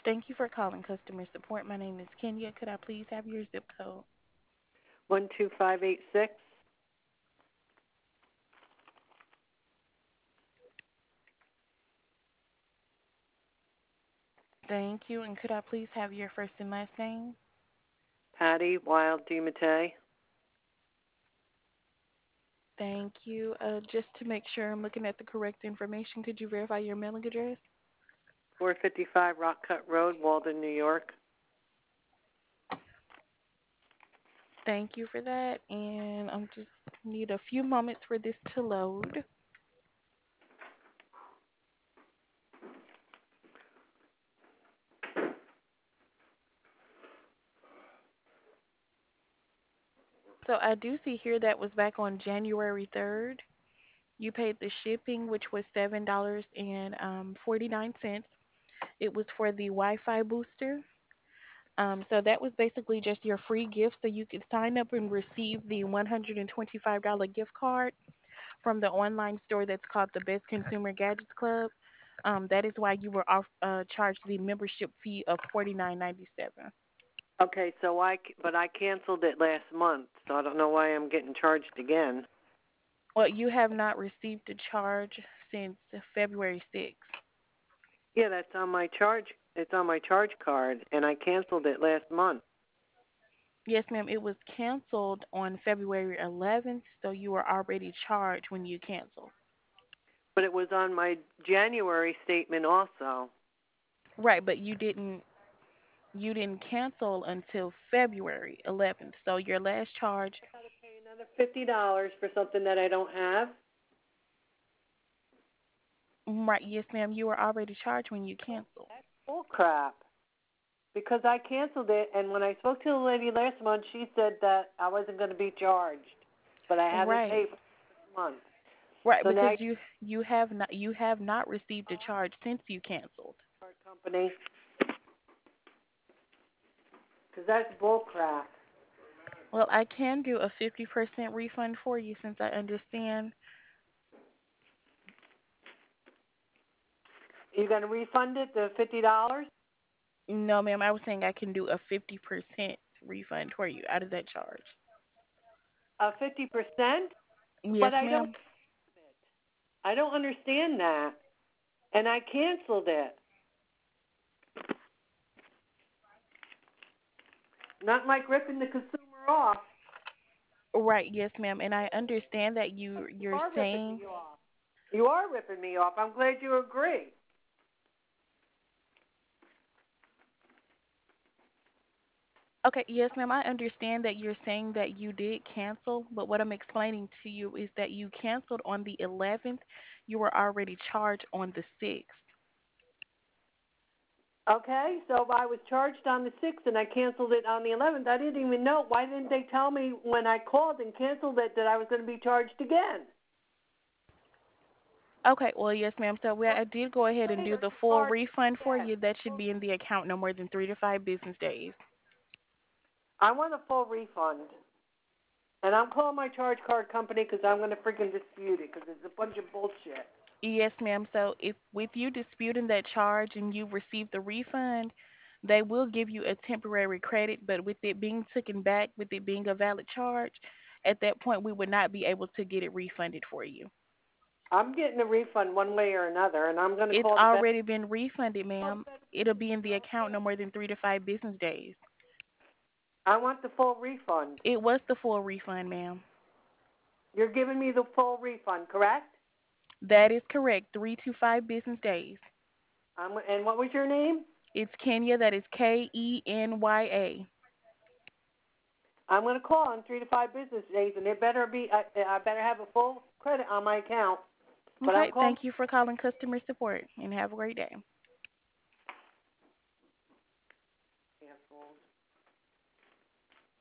Thank you for calling customer support. My name is Kenya. Could I please have your zip code? 12586. Thank you. And could I please have your first and last name? Patty Wild DiMattei. Thank you. Just to make sure I'm looking at the correct information, could you verify your mailing address? 455 Rock Cut Road, Walden, New York. Thank you for that. And I'm just need a few moments for this to load. So I do see here that was back on January 3rd. You paid the shipping, which was $7.49. It was for the Wi-Fi booster. So that was basically just your free gift, so you could sign up and receive the $125 gift card from the online store that's called the Best Consumer Gadgets Club. That is why you were charged the membership fee of $49.97. Okay, but I canceled it last month, so I don't know why I'm getting charged again. Well, you have not received a charge since February 6th. Yeah, that's on my charge. It's on my charge card, and I canceled it last month. Yes, ma'am. It was canceled on February 11th, so you were already charged when you canceled. But it was on my January statement also. Right, but you didn't cancel until February 11th. So your last charge, I gotta pay another $50 for something that I don't have. right? Yes, ma'am. You were already charged when you canceled. That's bull crap. Because I canceled it, and when I spoke to the lady last month, she said that I wasn't going to be charged, but I haven't Right, paid for this month. right, So now, because you have not received a charge since you canceled. card company, because that's bull crap. Well, I can do a 50% refund for you since I understand. You going to refund it, the $50? No, ma'am. I was saying I can do a 50% refund for you out of that charge. 50%? Yes, But ma'am. I don't understand that, and I canceled it. Not like ripping the consumer off. Right, yes, ma'am. And I understand that you're You are ripping saying. me off. You are ripping me off. I'm glad you agree. Okay, yes, ma'am. I understand that you're saying that you did cancel, but what I'm explaining to you is that you canceled on the 11th. You were already charged on the 6th. Okay, so I was charged on the 6th and I canceled it on the 11th. I didn't even know. Why didn't they tell me when I called and canceled it that I was going to be charged again? Okay, well, yes, ma'am. So I did go ahead and do the full Charged refund for again. you. That should be in the account no more than 3 to 5 business days. I want a full refund. And I'm calling my charge card company because I'm going to freaking dispute it because it's a bunch of bullshit. Yes, ma'am. So if with you disputing that charge and you receive the refund, they will give you a temporary credit, but with it being taken back, with it being a valid charge, at that point we would not be able to get it refunded for you. I'm getting a refund one way or another, and I'm going to It's call the best. already been refunded, ma'am. It'll be in the account no more than 3 to 5 business days. I want the full refund. It was the full refund, ma'am. You're giving me the full refund, correct? That is correct. 3 to 5 business days. And what was your name? It's Kenya. That is Kenya. I'm going to call in 3 to 5 business days, and it better be. I better have a full credit on my account. But I'm Okay. calling. Thank you for calling customer support, and have a great day.